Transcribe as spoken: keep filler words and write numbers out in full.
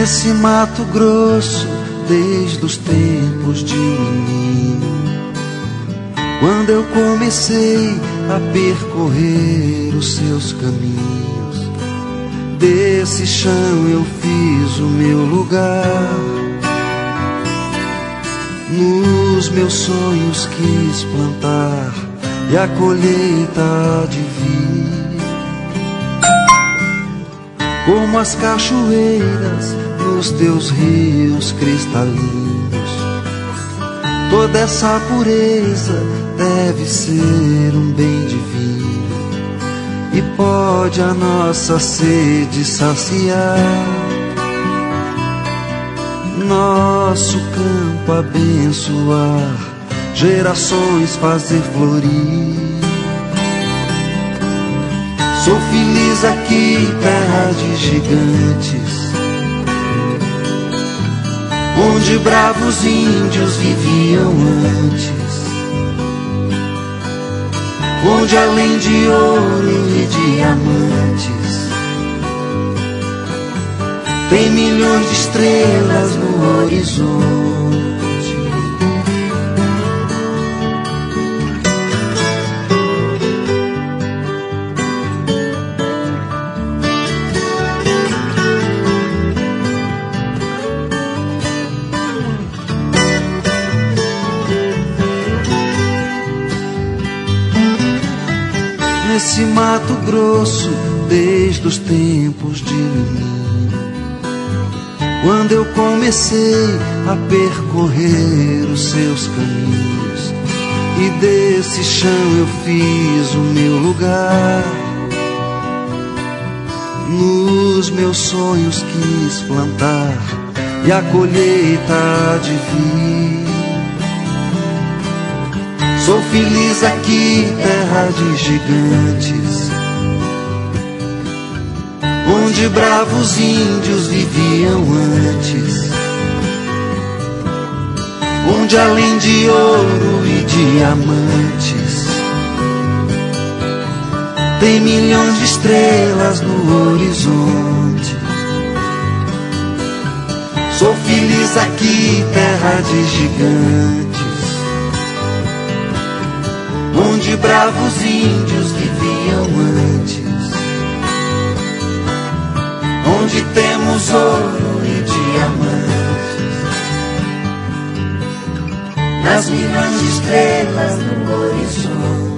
Nesse Mato Grosso, desde os tempos de menino, quando eu comecei a percorrer os seus caminhos, desse chão eu fiz o meu lugar. Nos meus sonhos quis plantar e a colheita há de vir. Como as cachoeiras nos teus rios cristalinos, toda essa pureza deve ser um bem divino e pode a nossa sede saciar. Nosso campo abençoar, gerações fazer florir. Sou feliz aqui, terra de gigantes, onde bravos índios viviam antes, onde além de ouro e diamantes tem milhões de estrelas no horizonte. Nesse Mato Grosso, desde os tempos de menino, quando eu comecei a percorrer os seus caminhos, e desse chão eu fiz o meu lugar. Nos meus sonhos quis plantar e a colheita há de vir. Sou feliz aqui, terra de gigantes, onde bravos índios viviam antes, onde além de ouro e diamantes tem milhões de estrelas no horizonte. Sou feliz aqui, terra de gigantes, onde bravos índios viviam antes, onde temos ouro e diamantes, nas milhões de estrelas no horizonte.